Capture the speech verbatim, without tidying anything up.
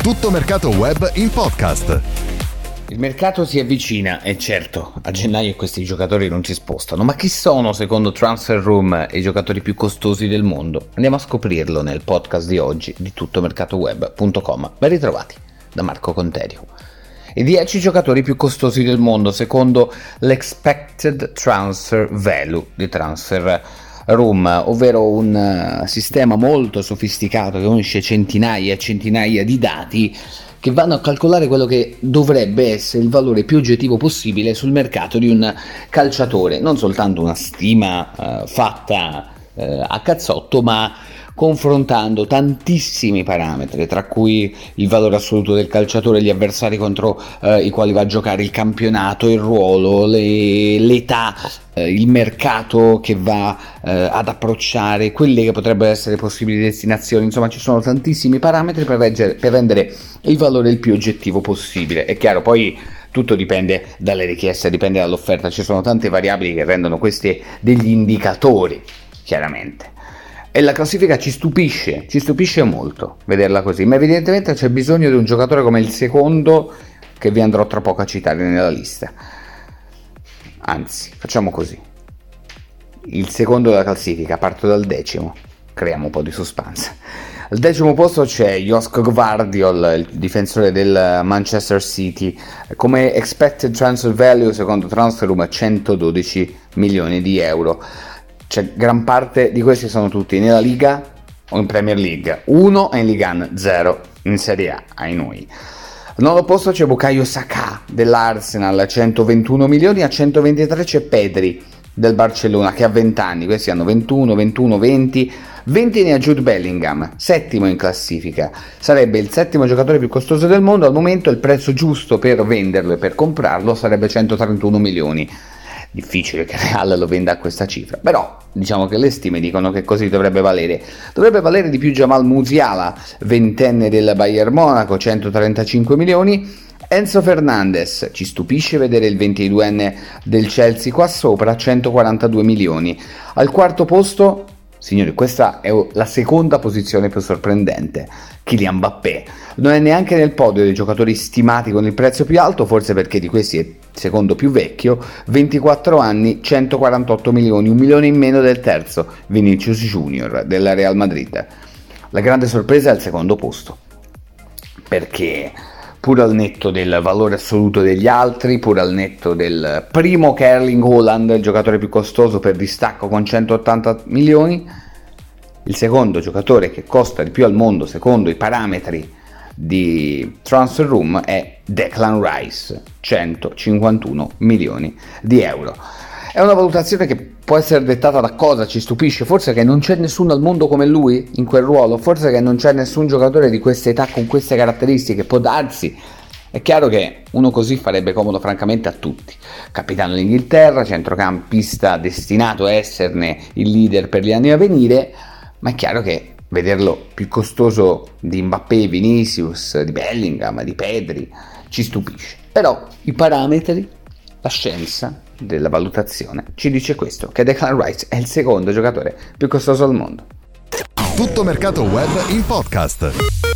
Tutto Mercato Web in podcast. Il mercato si avvicina e certo, a gennaio questi giocatori non si spostano, ma chi sono secondo Transfer Room i giocatori più costosi del mondo? Andiamo a scoprirlo nel podcast di oggi di tutto mercato web punto com. Ben ritrovati da Marco Conterio. I dieci giocatori più costosi del mondo secondo l'Expected Transfer Value di Transfer Room, ovvero un sistema molto sofisticato che unisce centinaia e centinaia di dati che vanno a calcolare quello che dovrebbe essere il valore più oggettivo possibile sul mercato di un calciatore, non soltanto una stima uh, fatta uh, a cazzotto, ma confrontando tantissimi parametri, tra cui il valore assoluto del calciatore, gli avversari contro uh, i quali va a giocare, il campionato, il ruolo, le, l'età, uh, il mercato che va uh, ad approcciare, quelle che potrebbero essere possibili destinazioni. Insomma, ci sono tantissimi parametri per, reggere, per rendere il valore il più oggettivo possibile. È chiaro, poi tutto dipende dalle richieste, dipende dall'offerta, ci sono tante variabili che rendono questi degli indicatori, chiaramente. E la classifica ci stupisce, ci stupisce molto vederla così, ma evidentemente c'è bisogno di un giocatore come il secondo che vi andrò tra poco a citare nella lista. Anzi, facciamo così. Il secondo della classifica, parto dal decimo, creiamo un po' di suspense. Al decimo posto c'è Josko Gvardiol, il difensore del Manchester City, come expected transfer value secondo Transfer Room centododici milioni di euro. Cioè, gran parte di questi sono tutti nella Liga o in Premier League, uno è in Ligue uno, zero in Serie A, ai noi. Al nono posto c'è Bukayo Saka dell'Arsenal, centoventuno milioni, a centoventitré c'è Pedri del Barcellona che ha venti anni, questi hanno ventuno, ventuno, venti, venti ne ha Jude Bellingham, settimo in classifica, sarebbe il settimo giocatore più costoso del mondo, al momento il prezzo giusto per venderlo e per comprarlo sarebbe centotrentuno milioni. Difficile che Real lo venda a questa cifra, però diciamo che le stime dicono che così dovrebbe valere. Dovrebbe valere di più Jamal Musiala, ventenne del Bayern Monaco, centotrentacinque milioni. Enzo Fernandez, ci stupisce vedere il ventiduenne del Chelsea qua sopra, centoquarantadue milioni. Al quarto posto, signori, questa è la seconda posizione più sorprendente, Kylian Mbappé. Non è neanche nel podio dei giocatori stimati con il prezzo più alto, forse perché di questi è il secondo più vecchio, ventiquattro anni, centoquarantotto milioni, un milione in meno del terzo, Vinicius Junior della Real Madrid. La grande sorpresa è al secondo posto, perché pur al netto del valore assoluto degli altri, pur al netto del primo che è Erling Haaland, il giocatore più costoso per distacco con centottanta milioni, il secondo giocatore che costa di più al mondo secondo i parametri di Transfer Room è Declan Rice, centocinquantuno milioni di euro. È una valutazione che può essere dettata da cosa? Ci stupisce? Forse che non c'è nessuno al mondo come lui in quel ruolo, forse che non c'è nessun giocatore di questa età con queste caratteristiche, può darsi. È chiaro che uno così farebbe comodo francamente a tutti. Capitano d'Inghilterra, centrocampista destinato a esserne il leader per gli anni a venire, ma è chiaro che vederlo più costoso di Mbappé, Vinicius, di Bellingham, di Pedri ci stupisce. Però i parametri, la scienza della valutazione ci dice questo, che Declan Rice è il secondo giocatore più costoso al mondo. Tutto Mercato Web in podcast.